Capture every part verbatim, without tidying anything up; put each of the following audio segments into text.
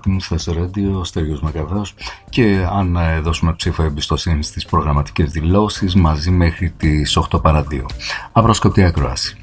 Μουσφές Radio, ο Στέργιος Μακαβρός, και αν δώσουμε ψήφο εμπιστοσύνη στις προγραμματικές δηλώσεις, μαζί μέχρι τις οκτώ παρά δύο. Απροσκοπτή ακρόαση.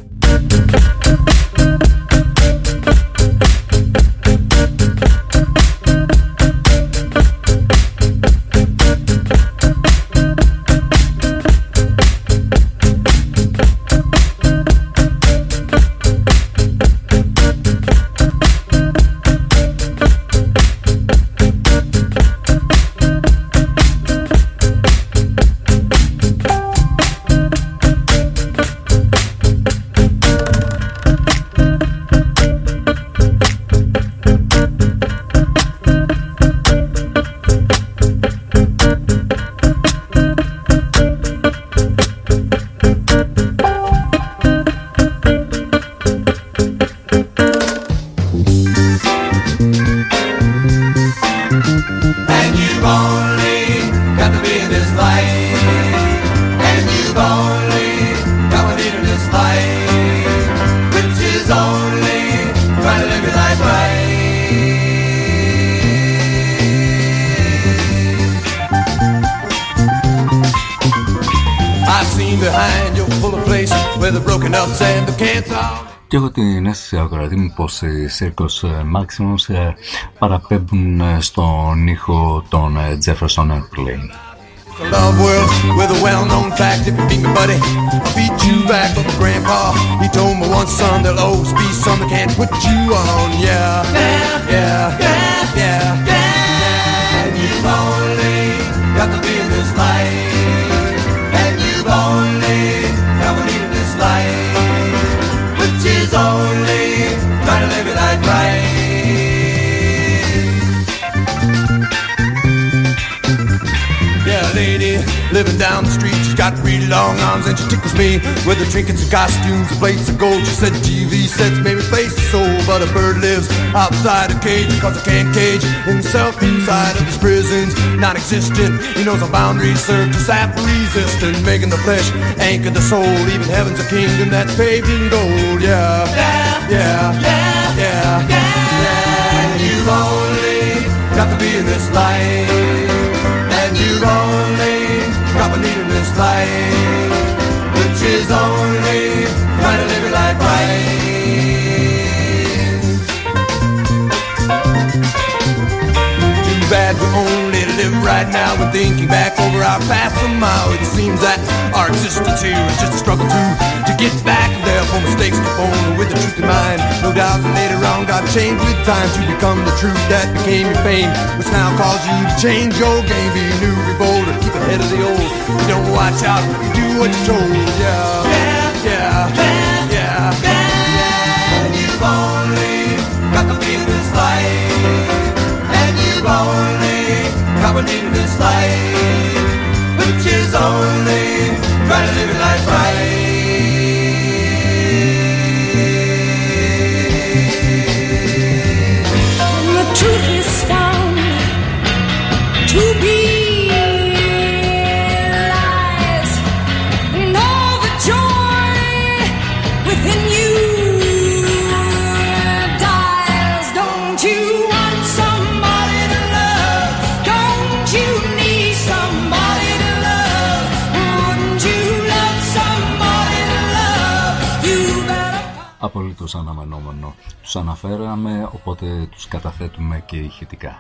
Και έχω την αίσθηση, ακροατή μου, πως οι Circus Maximus παραπέμπουν στον ήχο των Jefferson Airplane. Love world with a well-known fact. If you beat me, buddy, I'll beat you back. But my grandpa, he told me once, son, there'll always be some that can't put you on. Yeah, yeah, yeah, yeah, yeah, yeah. And you've only got to be in this life. And you've only got to be in this life. Which is only trying to live it like right. Yeah, lady living down the street, she's got really long arms and she tickles me with the trinkets and costumes and plates of gold. She said T V sets made me face the soul, but a bird lives outside a cage because I can't cage himself inside of his prisons. Non-existent, he knows our boundaries serve to sap resistance, making the flesh anchor the soul. Even heaven's a kingdom that's paved in gold. Yeah, yeah, yeah, yeah, yeah, yeah. And you've only got to be in this life. And you've only got to need in this life, which is only trying to live your life right. Too bad we only live right now. We're thinking back over our past somehow. It seems that our existence here is just a struggle to to get back there for mistakes to phone with the truth in mind. No doubt that later on God changed with time to become the truth that became your fame, which now calls you to change your game. Be new, be bold, or keep ahead of the old. You don't watch out, you do what you're told. Yeah, yeah, yeah, yeah, yeah, yeah. And you've only got to be in this life. And you've only got to need in this life, which is only trying to live your life right. Truth is found to be lies, and all the joy within you dies. Don't you want somebody to love? Don't you need somebody to love? Wouldn't you love somebody to love? You better. Απολύτως αναμενόμενο. Τους αναφέραμε, οπότε τους καταθέτουμε και ηχητικά.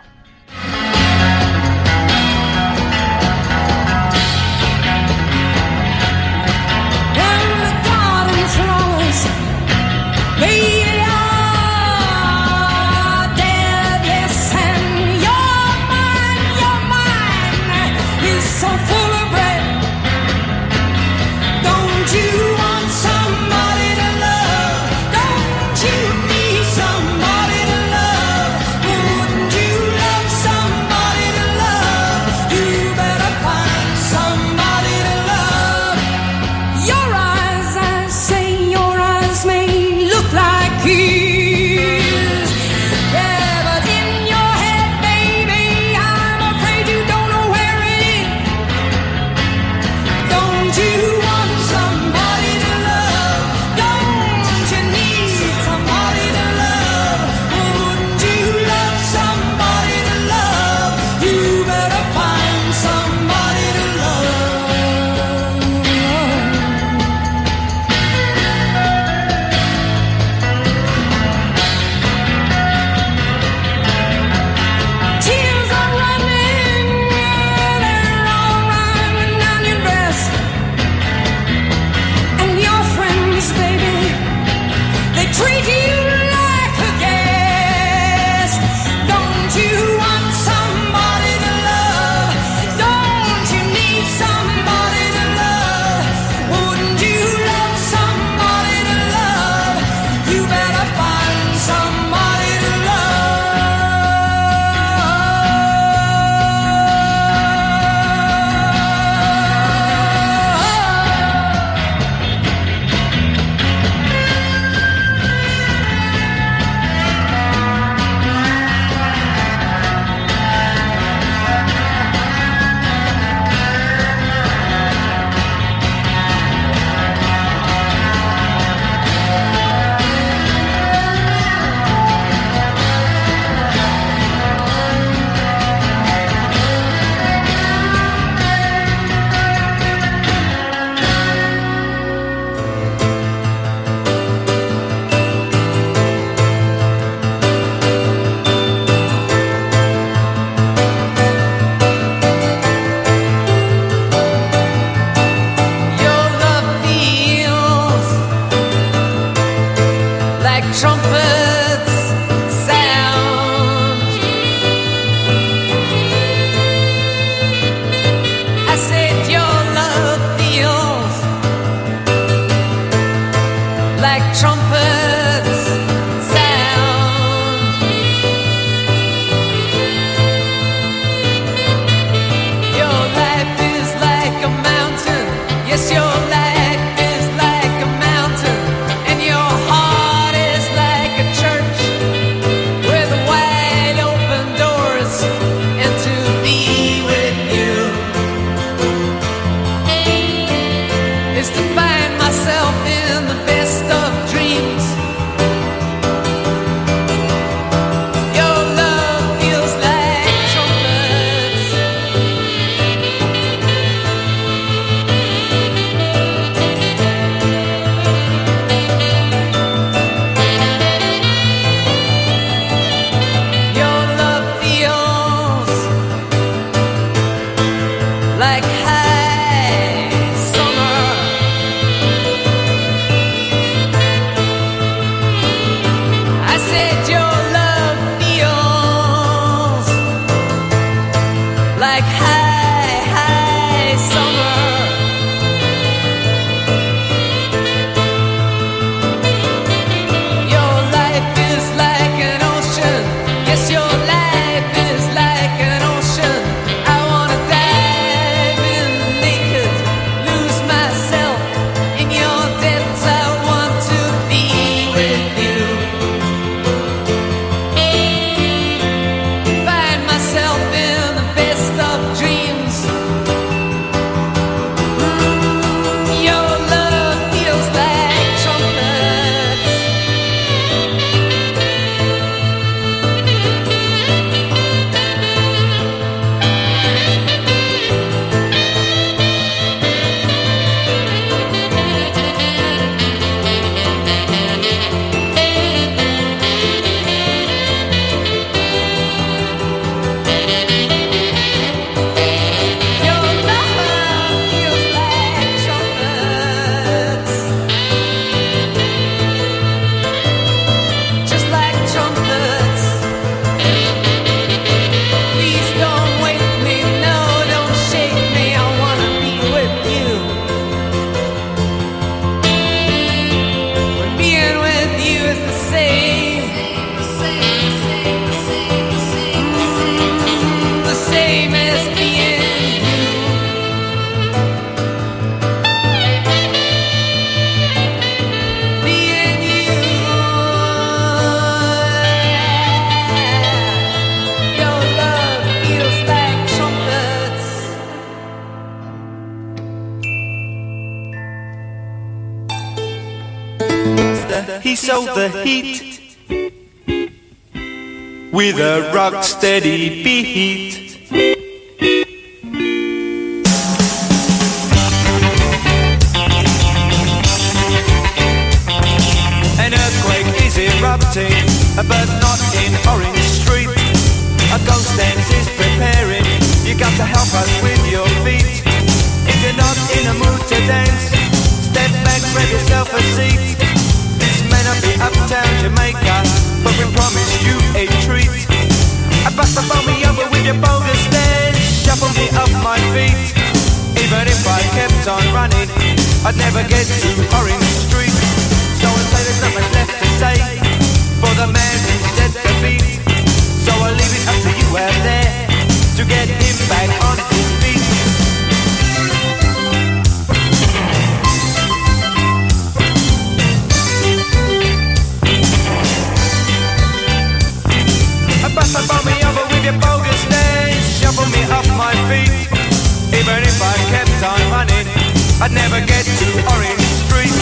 Yes, your life is like a mountain, and your heart is like a church with wide open doors, and to be with you is to find myself in the best of dreams. Your love feels like trumpets. Your love feels like high summer. I said your love feels like high, high summer. Your life is like an ocean. Yes, your life is like an ocean. I wanna dive in naked, lose myself in your depths. I want to be with you, find myself in the best of dreams. Mm, your love feels like trumpets. Your love feels like trumpets, just like trumpets. Please don't wake me, no, don't shake me. I wanna be with you. When being with you is the same, mm, the same as being you. Being you. Your love feels like trumpets. He sold the heat with a rock steady beat. An earthquake is erupting, but not in Orange Street. A ghost dance is preparing. You got to help us with your feet. If you're not in a mood to dance, step back, grab yourself a seat. This may not be uptown Jamaica, but we promise you a treat. I bust the phone me over with your bogus dance, shuffle me off my feet. Even if I kept on running, I'd never get to Orange Street. So I say there's nothing left to say for the man who set the beat. So I'll leave it up to you out there to get him back on his feet. I bust the phone me over with your bogus dance, shuffle me off my feet. Even if I kept on running, I'd never get to Orange Street.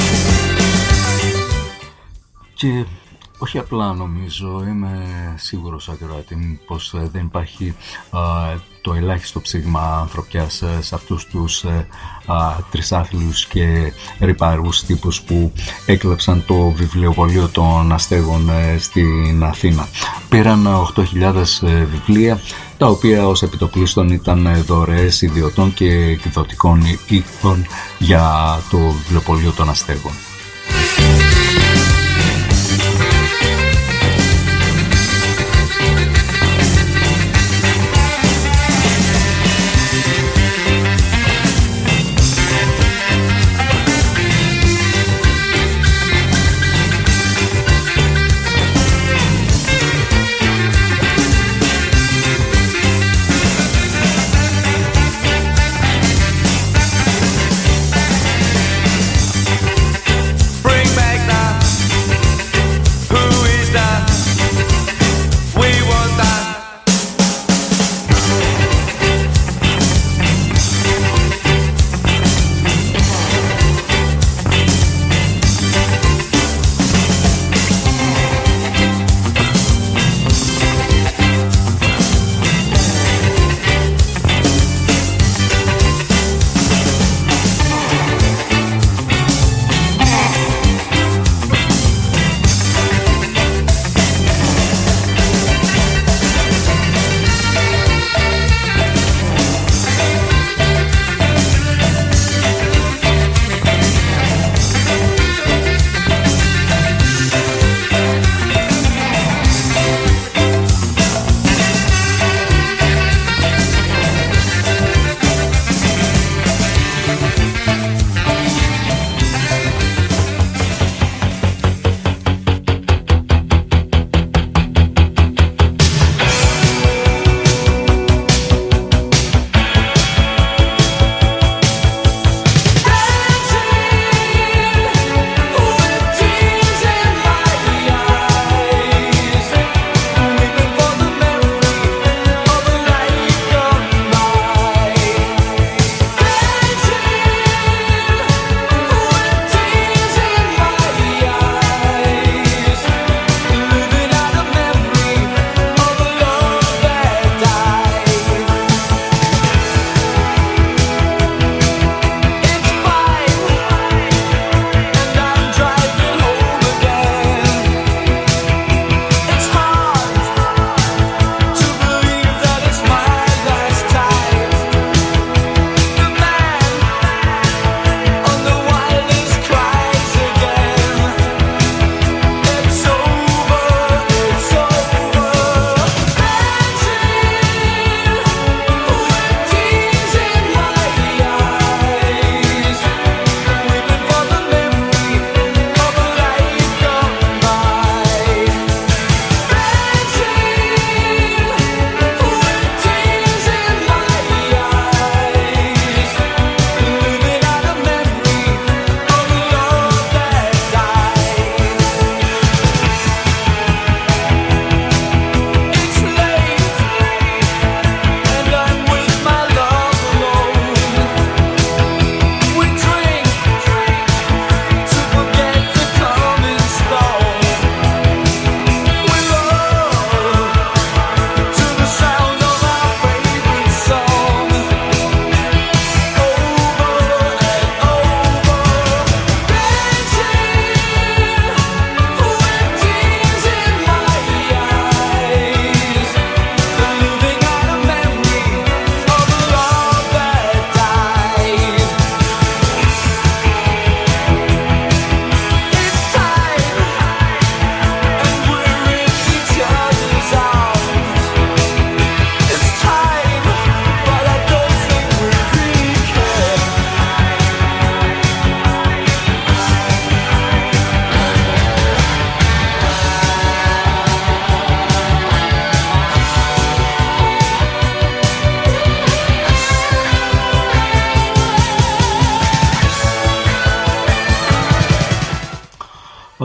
Και όχι απλά νομίζω, είμαι σίγουρος ακροατή πως ε, δεν υπάρχει ε, το ελάχιστο ψήγμα ανθρωπιάς ε, σε αυτούς τους ε, ε, τρισάθλιους και ρυπαρούς τύπους που έκλεψαν το βιβλιοπωλείο των αστέγων ε, στην Αθήνα. Πήραν οκτώ χιλιάδες ε, βιβλία, τα οποία ως επιτοπλίστων ήταν δωρεές ιδιωτών και εκδοτικών οίκων για το βιβλιοπωλείο των αστέγων.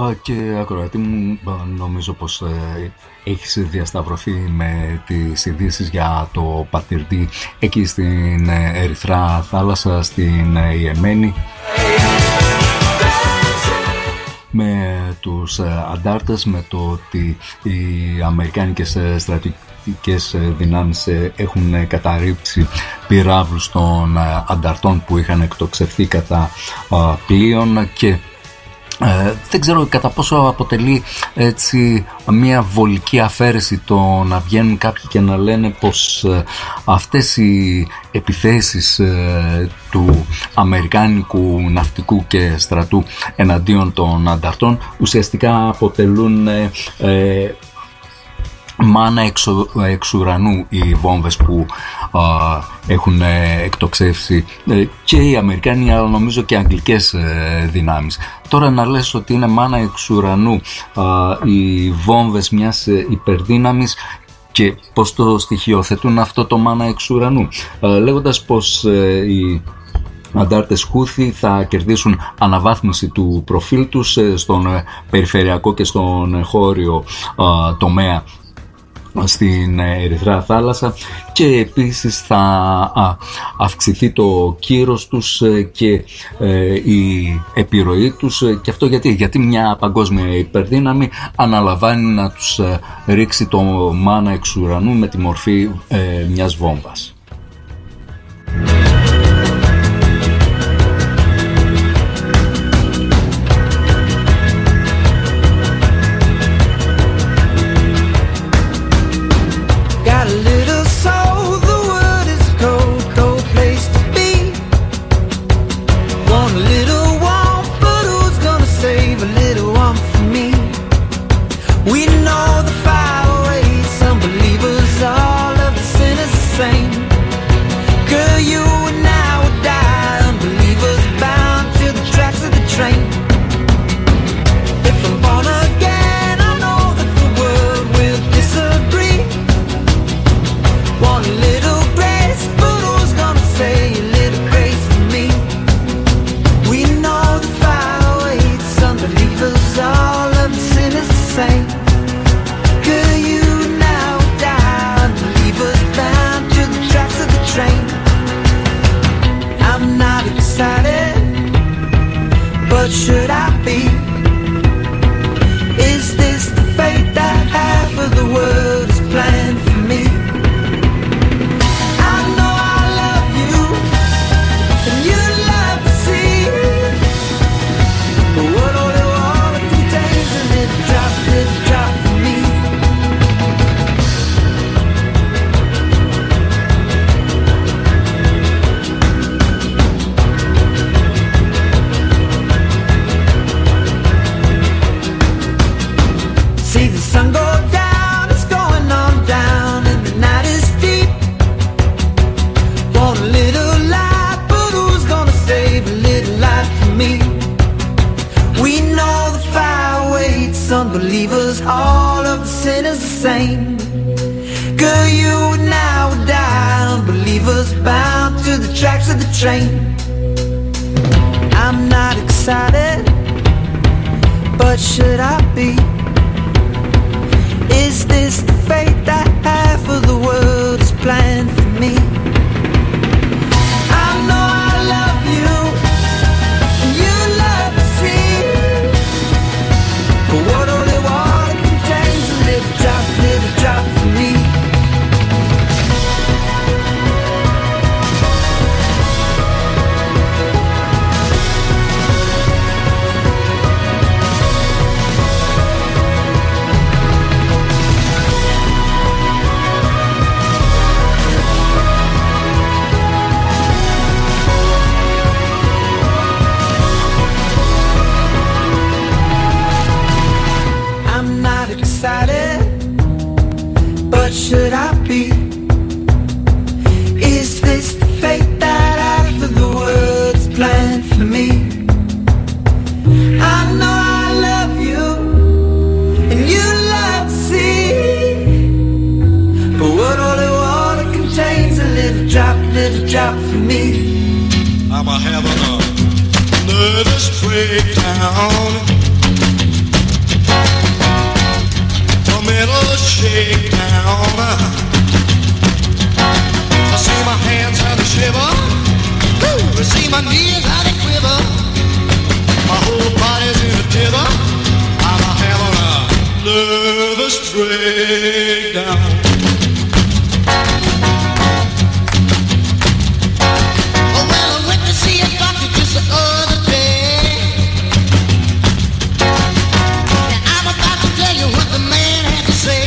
Και ακροατή μου, νομίζω πως ε, έχεις διασταυρωθεί με τις ειδήσεις για το Πατυρντή εκεί στην Ερυθρά Θάλασσα, στην Ιεμένη, με τους αντάρτες, με το ότι οι αμερικάνικες στρατιωτικές δυνάμεις έχουν καταρρύψει πυράβλους των ανταρτών που είχαν εκτοξευθεί κατά πλοίων. Και Ε, δεν ξέρω κατά πόσο αποτελεί έτσι μια βολική αφαίρεση το να βγαίνουν κάποιοι και να λένε πως ε, αυτές οι επιθέσεις ε, του αμερικάνικου ναυτικού και στρατού εναντίον των ανταρτών ουσιαστικά αποτελούν ε, ε, μάνα εξω, εξ ουρανού οι βόμβες που α, έχουν εκτοξεύσει ε, και οι Αμερικάνοι, αλλά νομίζω και αγγλικές ε, δυνάμεις. Τώρα να λες ότι είναι μάνα εξ ουρανού α, οι βόμβες μιας ε, υπερδύναμης, και πώς το στοιχειοθετούν αυτό το μάνα εξ ουρανού, ε, λέγοντας πως ε, οι αντάρτες Χούθη θα κερδίσουν αναβάθμιση του προφίλ τους ε, στον ε, περιφερειακό και στον χώριο ε, τομέα στην Ερυθρά Θάλασσα, και επίσης θα α, αυξηθεί το κύρος τους και ε, η επιρροή τους. Και αυτό γιατί, γιατί μια παγκόσμια υπερδύναμη αναλαμβάνει να τους ε, ρίξει το μάνα εξ ουρανού με τη μορφή ε, μιας βόμβας. I'm having a nervous breakdown. little shakedown. I see my hands how they shiver. I see my knees how they quiver. My whole body's in a tether. I'm having a nervous breakdown. Well, I went to see a doctor just the other day. And I'm about to tell you what the man had to say.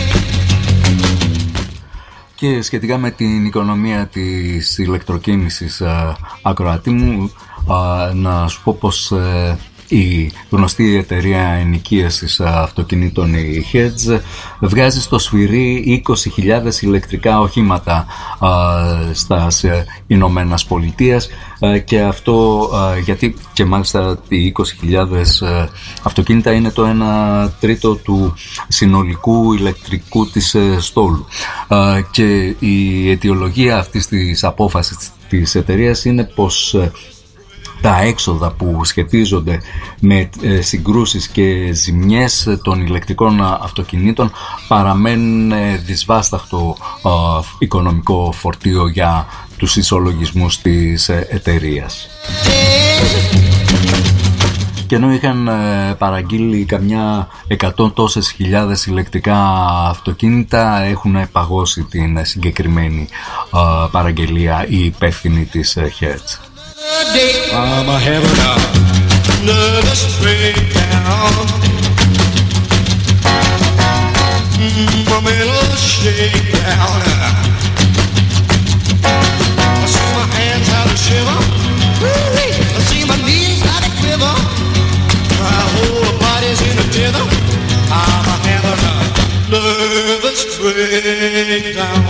Και σχετικά με την οικονομία της ηλεκτροκίνησης, ακροατή μου, να σου πω πως η γνωστή εταιρεία ενοικίασης αυτοκινήτων, η Hertz, βγάζει στο σφυρί είκοσι χιλιάδες ηλεκτρικά οχήματα στις Ηνωμένες Πολιτείες, και αυτό γιατί και μάλιστα οι είκοσι χιλιάδες αυτοκίνητα είναι το ένα τρίτο του συνολικού ηλεκτρικού της στόλου, και η αιτιολογία αυτής της απόφασης της εταιρείας είναι πως τα έξοδα που σχετίζονται με συγκρούσεις και ζημιές των ηλεκτρικών αυτοκινήτων παραμένουν δυσβάσταχτο οικονομικό φορτίο για τους ισολογισμούς της εταιρείας. Και ενώ είχαν παραγγείλει καμιά εκατό τόσες χιλιάδες ηλεκτρικά αυτοκίνητα, έχουν παγώσει την συγκεκριμένη παραγγελία οι υπεύθυνοι της Hertz. I'm a having a nervous breakdown. Mm, I'm in a shakedown. I see my hands how they shiver. I see my knees how they quiver. My whole body's in a tether. I'm a having a nervous breakdown.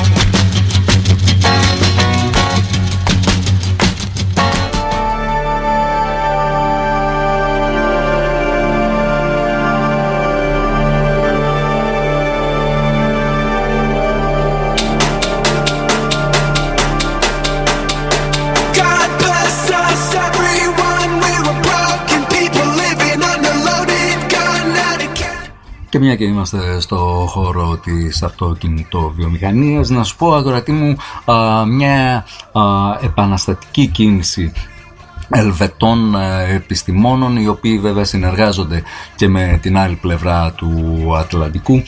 Και μια και είμαστε στο χώρο της αυτοκινητοβιομηχανίας, να σου πω, αγορατή μου, α, μια α, επαναστατική κίνηση Ελβετών επιστημόνων, οι οποίοι βέβαια συνεργάζονται και με την άλλη πλευρά του Ατλαντικού,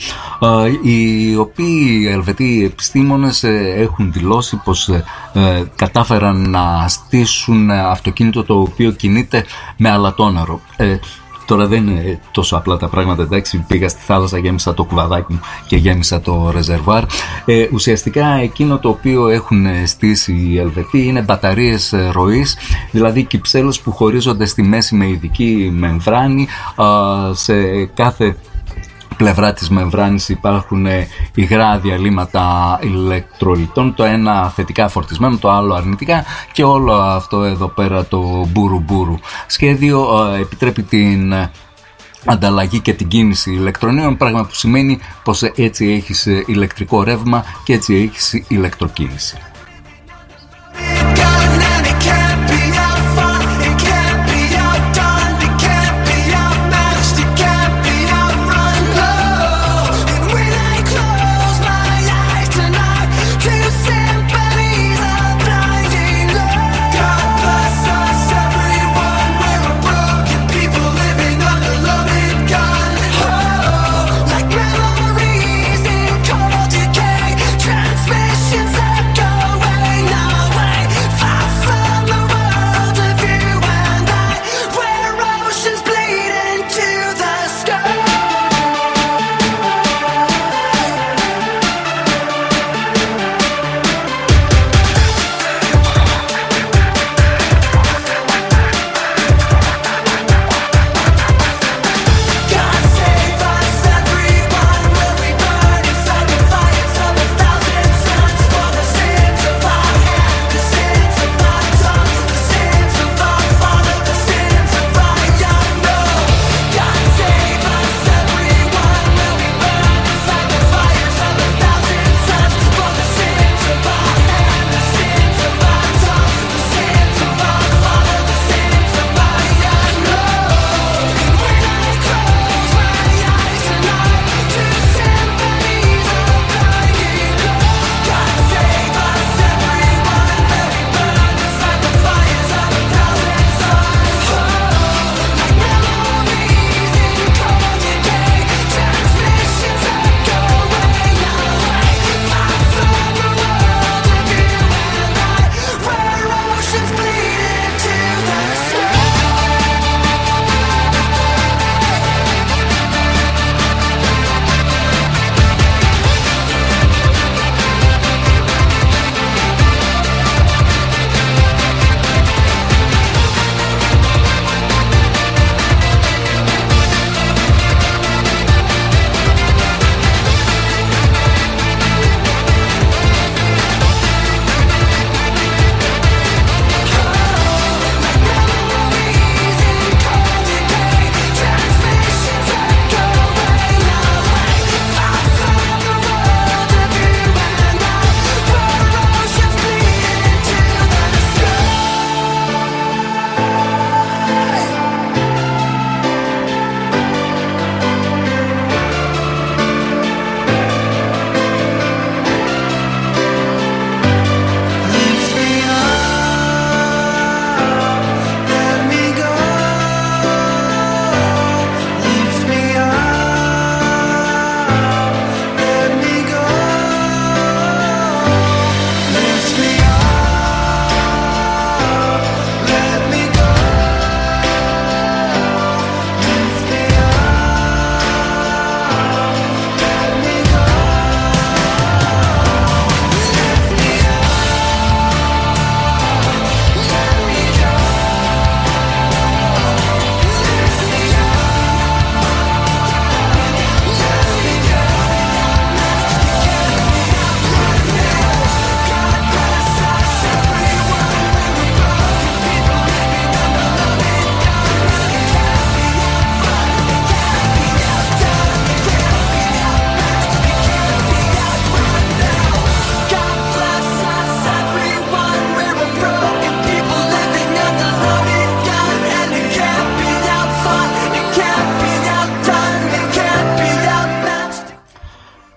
οι οποίοι Ελβετοί επιστήμονες έχουν δηλώσει πως κατάφεραν να στήσουν αυτοκίνητο το οποίο κινείται με αλατόναρο. Τώρα δεν είναι τόσο απλά τα πράγματα, εντάξει, πήγα στη θάλασσα, γέμισα το κουβαδάκι μου και γέμισα το ρεζερβάρ. Ε, ουσιαστικά εκείνο το οποίο έχουν στήσει οι Ελβετοί είναι μπαταρίες ροής, δηλαδή κυψέλους που χωρίζονται στη μέση με ειδική μεμβράνη. Α, σε κάθε πλευρά της μεμβράνης υπάρχουν υγρά διαλύματα ηλεκτρολιτών, το ένα θετικά φορτισμένο, το άλλο αρνητικά, και όλο αυτό εδώ πέρα το μπουρου-μπουρου σχέδιο επιτρέπει την ανταλλαγή και την κίνηση ηλεκτρονίων, πράγμα που σημαίνει πως έτσι έχεις ηλεκτρικό ρεύμα και έτσι έχεις ηλεκτροκίνηση. Transmissions echo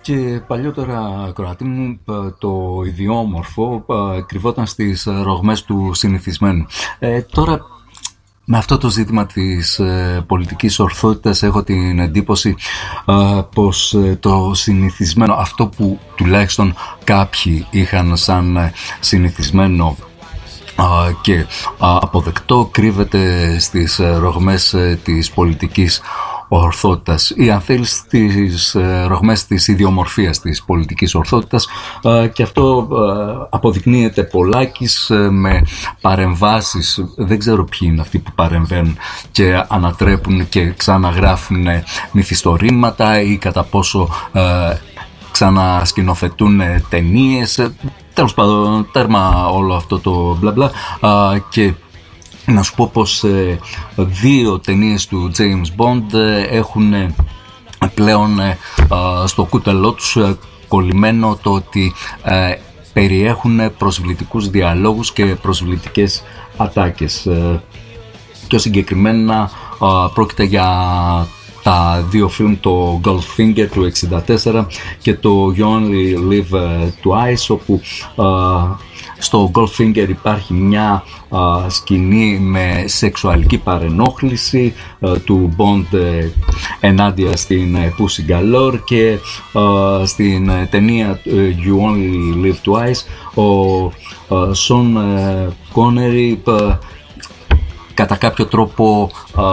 Και παλιότερα, Κροατή μου, το ιδιόμορφο κρυβόταν στις ρογμές του συνηθισμένου. Ε, τώρα, με αυτό το ζήτημα της ε, πολιτικής ορθότητας έχω την εντύπωση ε, πως ε, το συνηθισμένο, αυτό που τουλάχιστον κάποιοι είχαν σαν ε, συνηθισμένο ε, και ε, αποδεκτό, κρύβεται στις ε, ρογμές ε, της πολιτικής ορθότητας ή αν θέλεις στις ε, ρογμές της ιδιομορφίας της πολιτικής ορθότητας, ε, και αυτό ε, αποδεικνύεται πολλάκις ε, με παρεμβάσεις. Δεν ξέρω ποιοι είναι αυτοί που παρεμβαίνουν και ανατρέπουν και ξαναγράφουν μυθιστορήματα ή κατά πόσο ε, ξανασκηνοθετούν ταινίες. Τέλος πάντων, τέρμα όλο αυτό το μπλα μπλα. ε, και να σου πω πως ε, δύο ταινίες του James Bond ε, έχουν ε, πλέον ε, ε, στο κούτελό τους ε, κολλημένο το ότι ε, περιέχουν προσβλητικούς διαλόγους και προσβλητικές ατάκες. Ε, πιο συγκεκριμένα ε, πρόκειται για τα δύο φιλμ, το Goldfinger του εξήντα τέσσερα και το You Only Live Twice, όπου ε, στο Goldfinger υπάρχει μια α, σκηνή με σεξουαλική παρενόχληση α, του Bond ε, ενάντια στην ε, Pussy Galore, και α, στην ε, ταινία ε, You Only Live Twice ο Sean ε, Connery ε, κατά κάποιο τρόπο α,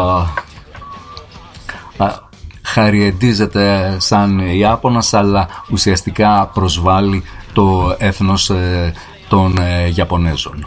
α, χαριεντίζεται σαν Ιάπωνας, αλλά ουσιαστικά προσβάλλει το έθνος ε, των ε, Ιαπωνέζων.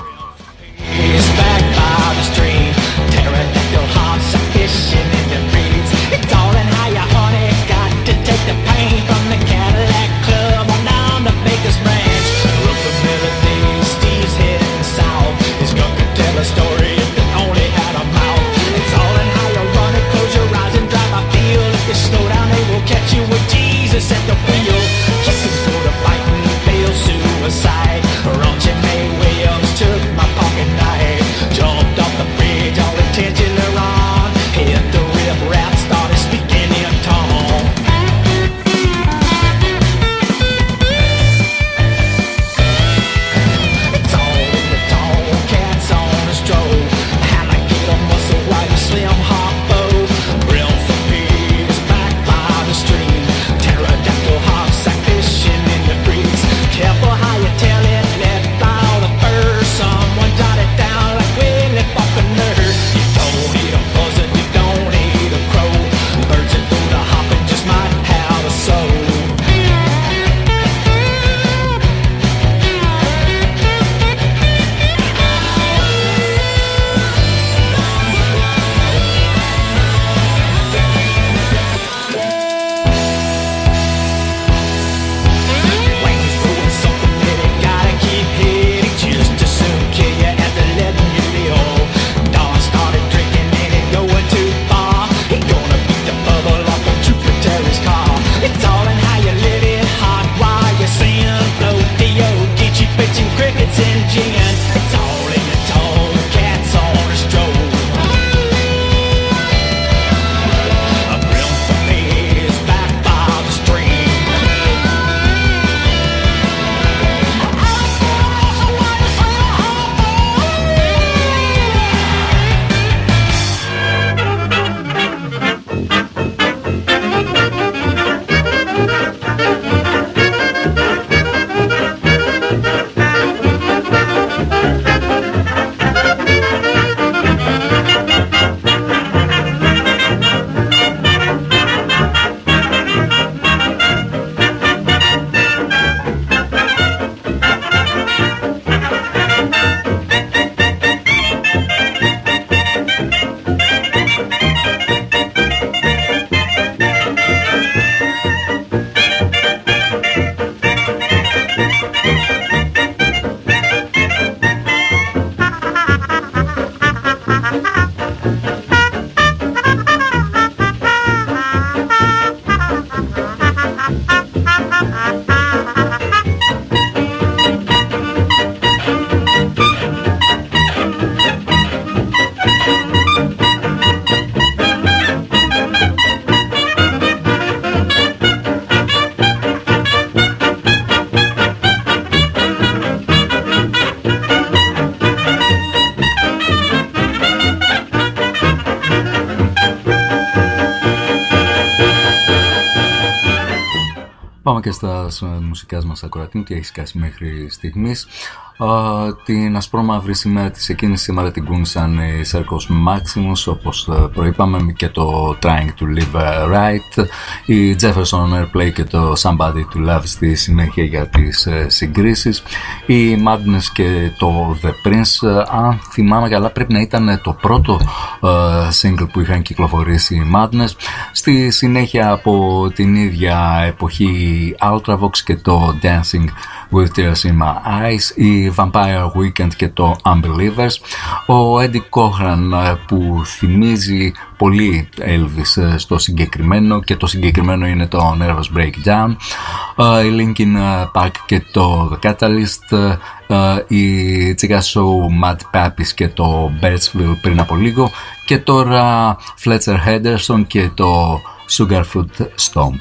Πάμε και στα μουσικά μας ακροατή, τι έχει σκάσει μέχρι στιγμής. Uh, την ασπρόμαυρη σημαία της εκείνης σήμερα την κούνησαν οι Circus Maximus, όπως uh, προείπαμε, και το Trying to Live Right, η Jefferson Airplay και το Somebody to Love στη συνέχεια για τις uh, συγκρίσεις, η Madness και το The Prince. Uh, αν θυμάμαι καλά πρέπει να ήταν το πρώτο uh, single που είχαν κυκλοφορήσει οι Madness. Στη συνέχεια από την ίδια εποχή η Ultravox και το Dancing with Tears in My Eyes, η Vampire Weekend και το Unbelievers, ο Eddie Cochran που θυμίζει πολύ Elvis στο συγκεκριμένο, και το συγκεκριμένο είναι το Nervous Breakdown, η Linkin Park και το The Catalyst, η Chica Show Mad Papis και το Birdsville πριν από λίγο, και τώρα Fletcher Henderson και το Sugarfoot Stomp.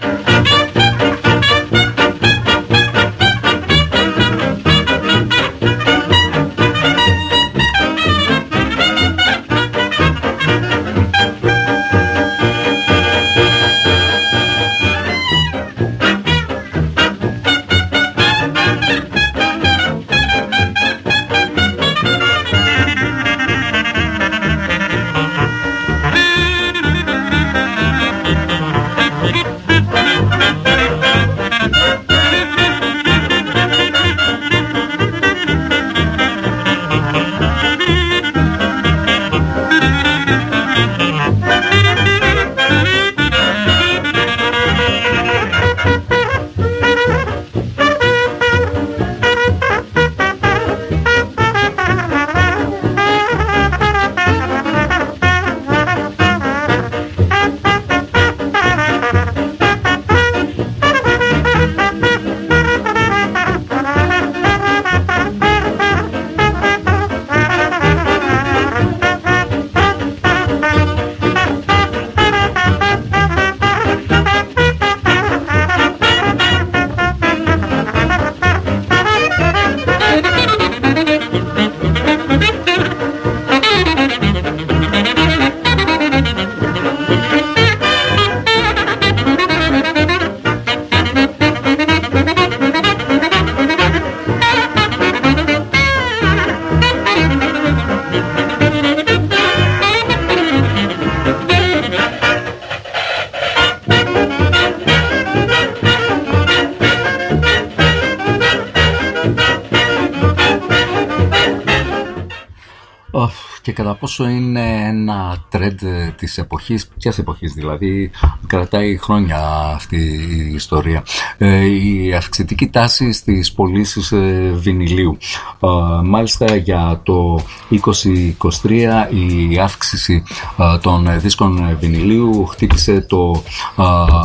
Και κατά πόσο είναι ένα trend της εποχής, ποιας εποχής δηλαδή, κρατάει χρόνια αυτή η ιστορία. Ε, η αυξητική τάση στις πωλήσεις ε, βινιλίου. Ε, μάλιστα για το είκοσι είκοσι τρία η αύξηση ε, των δίσκων βινιλίου χτύπησε το ε,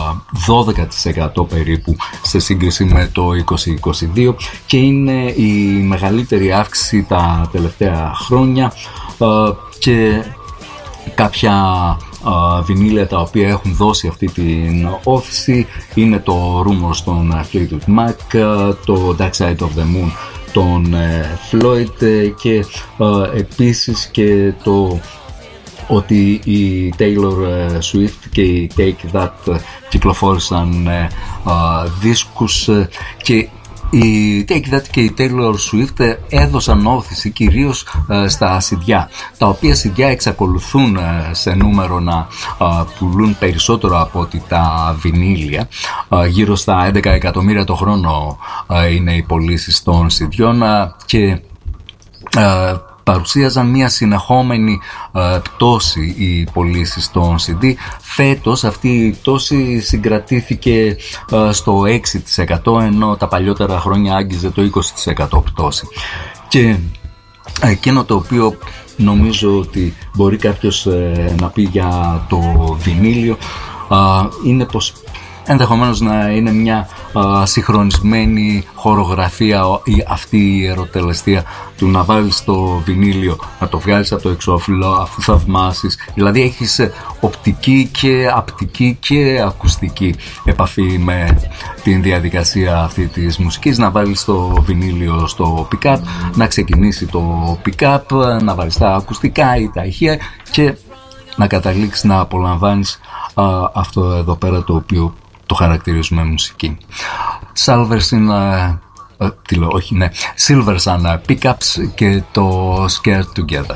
δώδεκα τοις εκατό περίπου σε σύγκριση με το είκοσι είκοσι δύο και είναι η μεγαλύτερη αύξηση τα τελευταία χρόνια. Uh, και κάποια uh, βινίλια τα οποία έχουν δώσει αυτή την όθηση είναι το Rumors των Fleetwood Mac, uh, το Dark Side of the Moon των uh, Floyd και uh, επίσης και το ότι η Taylor Swift και η Take That κυκλοφόρησαν uh, uh, δίσκους uh, και η Take That και η Taylor Swift έδωσαν όθηση κυρίως ε, στα σιντιά, τα οποία σιντιά εξακολουθούν ε, σε νούμερο να ε, πουλούν περισσότερο από ότι τα βινίλια. Ε, γύρω στα έντεκα εκατομμύρια το χρόνο ε, είναι οι πωλήσεις των σιντιών ε, και ε, παρουσίαζαν μια συνεχόμενη ε, πτώση οι πωλήσεις των σι ντι. Φέτος αυτή η πτώση συγκρατήθηκε ε, στο έξι τοις εκατό, ενώ τα παλιότερα χρόνια άγγιζε το είκοσι τοις εκατό πτώση. Και εκείνο το οποίο νομίζω ότι μπορεί κάποιος ε, να πει για το βινίλιο ε, είναι πως ενδεχομένως να είναι μια α, συγχρονισμένη χορογραφία ή αυτή η ερωτελεστία του να βάλεις το βινίλιο, να το βγάλεις από το εξώφυλλο αφού θαυμάσεις, δηλαδή έχεις οπτική και απτική και ακουστική επαφή με την διαδικασία αυτή της μουσικής, να βάλεις το βινίλιο στο pick-up, να ξεκινήσει το pick-up, να βάλεις τα ακουστικά ή τα ηχεία και να καταλήξεις να απολαμβάνεις α, αυτό εδώ πέρα το οποίο το χαρακτηρίζουμε μουσική. Salvers είναι, ε, τι λέω, όχι, ναι, Silver Sun Pickups και το Scared Together.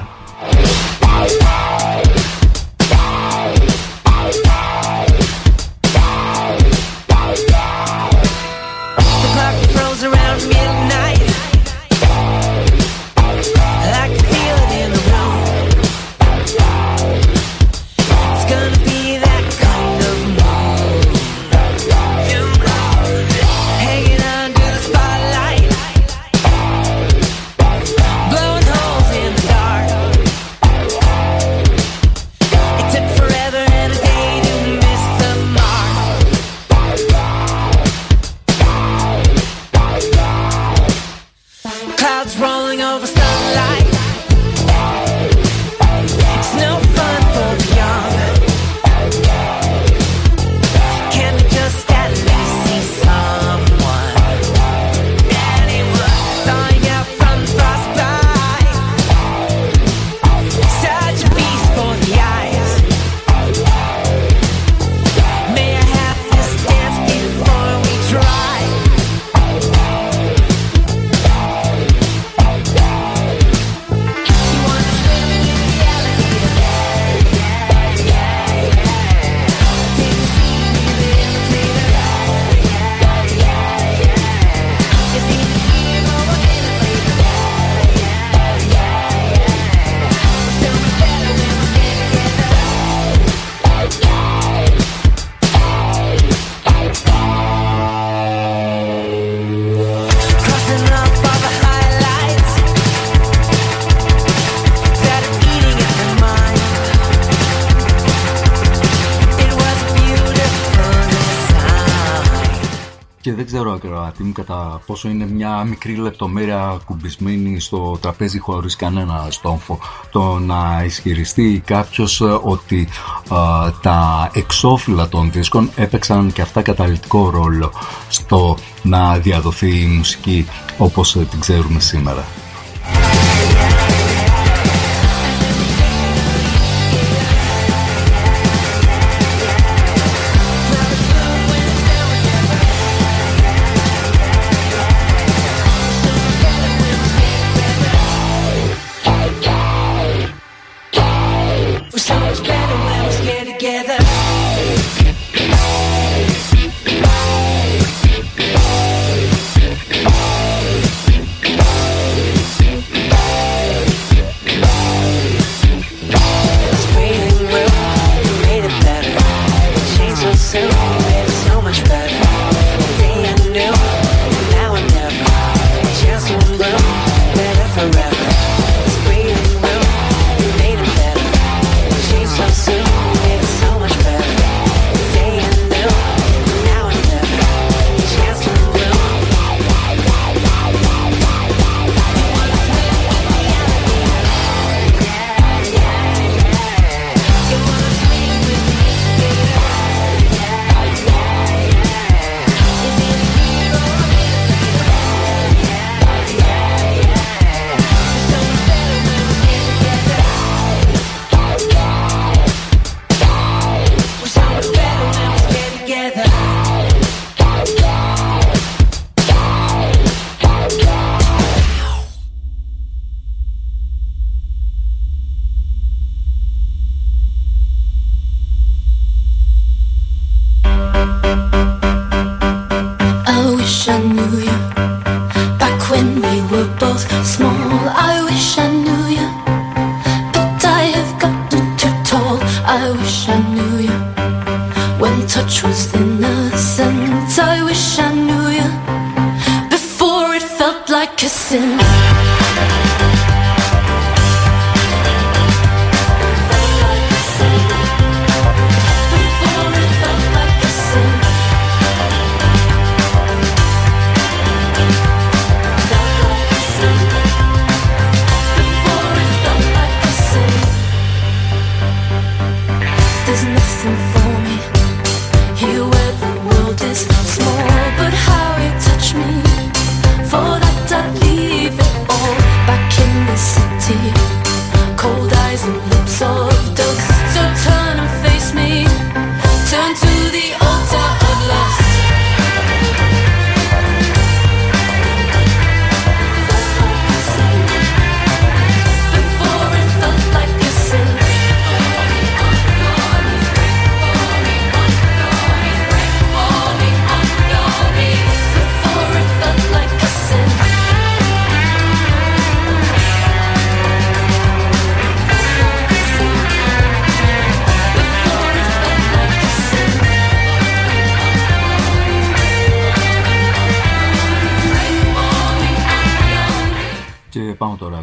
Και δεν ξέρω ακροατή μου κατά πόσο είναι μια μικρή λεπτομέρεια κουμπισμένη στο τραπέζι χωρίς κανένα στόμφο το να ισχυριστεί κάποιος ότι α, τα εξώφυλλα των δίσκων έπαιξαν και αυτά καταλυτικό ρόλο στο να διαδοθεί η μουσική όπως την ξέρουμε σήμερα. Small, but how you touch me, for that I leave it.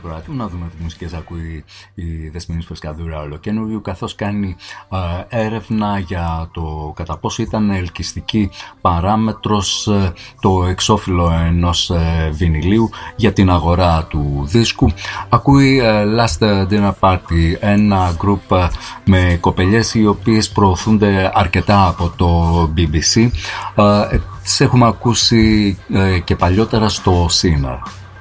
ακροατή μου να δούμε τι μουσικές ακούει η Δεσποινής Φρεσκαδούρα ολοκένουργιου, καθώς κάνει α, έρευνα για το κατά πόσο ήταν ελκυστική παράμετρος α, το εξώφυλλο ενός α, βινιλίου για την αγορά του δίσκου. Ακούει α, Last Dinner Party, ένα γκρουπ α, με κοπελιές οι οποίες προωθούνται αρκετά από το μπι μπι σι. Α, τις έχουμε ακούσει α, και παλιότερα στο Sinner.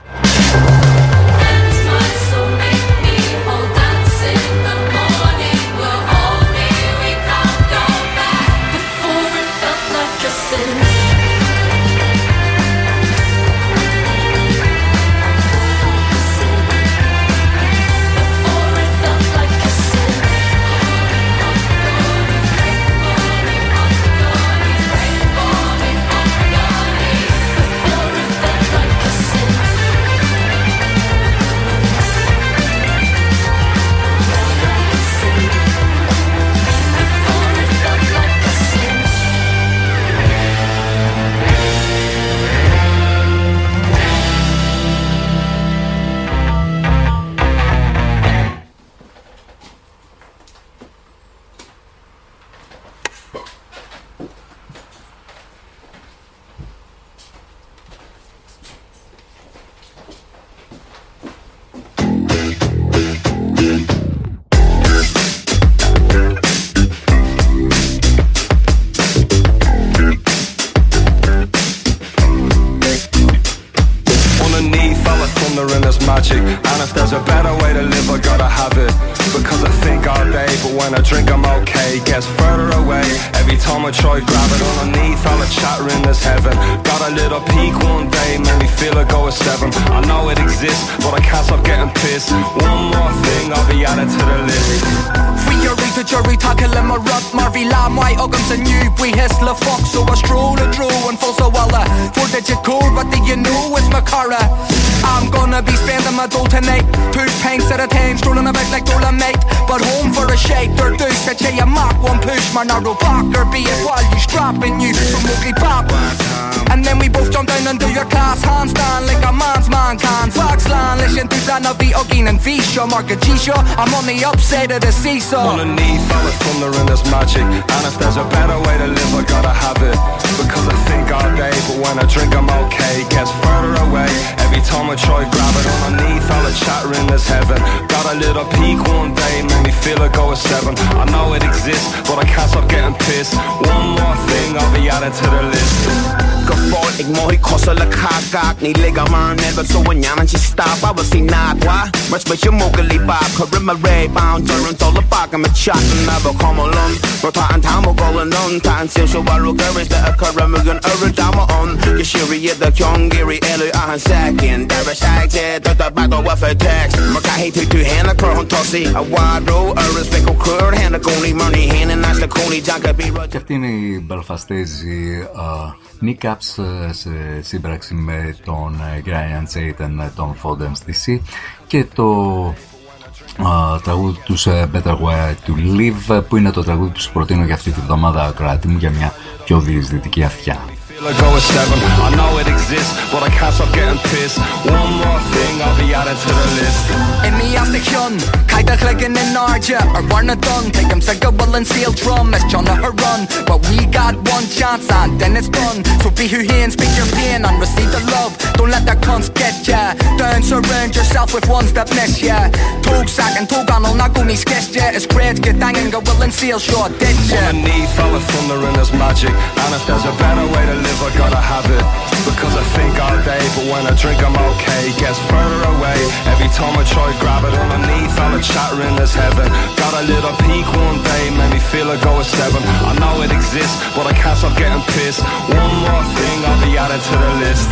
Narrow Parker, be it while you strapping you from Mookie Pop. And then we both jump down and do your class handstand like a man's man can. Foxland, listen to that of the Ogin and Visha, Market G-Show. I'm on the upside of the seesaw. Underneath all the thunder and there's magic, and if there's a better way to live, I gotta have it. Because I think all day, but when I drink I'm okay. Gets further away every time I try grab it. Underneath all the chatter in this heaven, got a little peak one day, made me feel like I was seven. I know it exists, but I can't stop getting pissed. One more thing, I'll be added to the list. Gevoel, ik mooi kostelijk haak. Niet liggen maar net wat zo een jannetje stap. I was zien nagwa, maar met je mogelijk bab. Karim mijn ray bound, turn to the back. I'm a chat and never come along. But I and time will go along. Time still so I look every day. Karim again every time I'm on. You sure you the young Gary Ellie I second. There is acted that the back door with a text. Maar I hate to do hand a curl on tossy. A wide row, a respect of curd. Hand a goni money, hand and nice the coney junk a be right. Και αυτή είναι η Belfastese Nick Ups σε σύμπραξη με τον Griant Satan, τον Fodens ντι σι και το uh, τραγούδι τους uh, Better Way to Live, που είναι το τραγούδι που σου προτείνω για αυτή τη βδομάδα, ακροατή μου, για μια πιο διεισδυτική αυτιά. Like I was seven, I know it exists, but I can't stop getting pissed. One more thing, I'll be added to the list. In me as the kyun, kaida klicken in Arja, or warna done. Take him sick of will and steel drum, as John her run. But we got one chance and then it's done. So be who he and speak your pain and receive the love. Don't let that cunts get ya. Don't surround yourself with ones that miss ya. Tog sack and tog on all not gonna sketch ya. It's great, get dangin' go will and steel short, dead ya. Underneath all the thunder and there's magic, and if there's a better way to live, I gotta have it. Because I think all day, but when I drink I'm okay. Gets further away every time I try grab it. Underneath all the chatter in this heaven, got a little peak one day, made me feel like I was seven. I know it exists, but I can't stop getting pissed. One more thing, I'll be added to the list.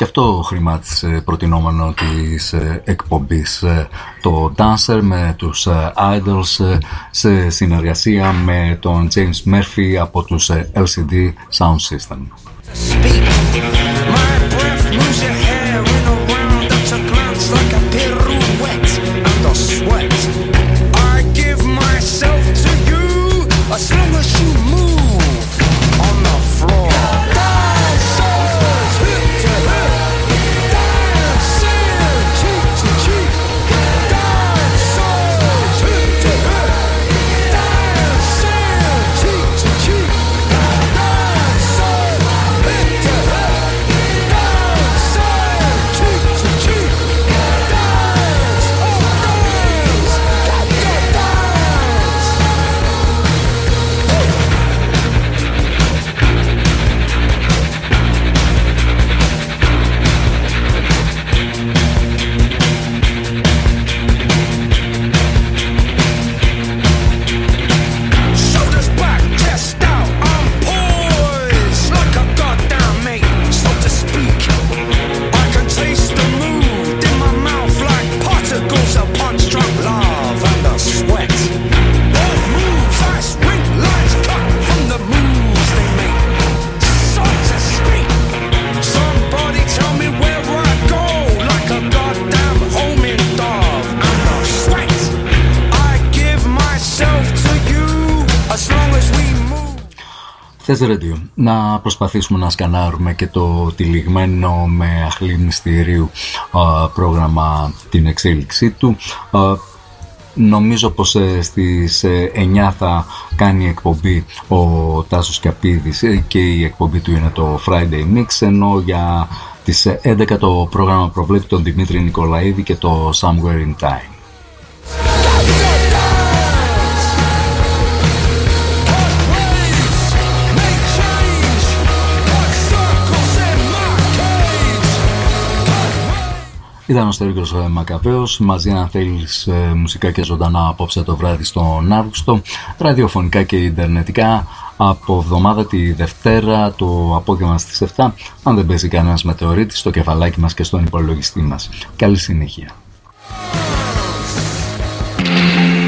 Και αυτό χρημάτισε προτινόμενο της εκπομπής, το Dancer με τους Idols σε συνεργασία με τον James Murphy από τους ελ σι ντι Sound System. Radio. Να προσπαθήσουμε να σκανάρουμε και το τυλιγμένο με αχλή μυστηρίου α, πρόγραμμα, την εξέλιξή του. Α, νομίζω πως ε, στις ε, εννιά θα κάνει εκπομπή ο Τάσος Κιαπίδης ε, και η εκπομπή του είναι το Friday Mix, ενώ για τις έντεκα το πρόγραμμα προβλέπει τον Δημήτρη Νικολαίδη και το Somewhere in Time. Ήταν ο Στέρικος Μακαβαίος, μαζί αν θέλεις μουσικά και ζωντανά απόψε το βράδυ στον Αύγουστο, ραδιοφωνικά και ιντερνετικά από εβδομάδα τη Δευτέρα το απόγευμα στις επτά, αν δεν παίζει κανένας μετεωρίτης στο κεφαλάκι μας και στον υπολογιστή μας. Καλή συνέχεια.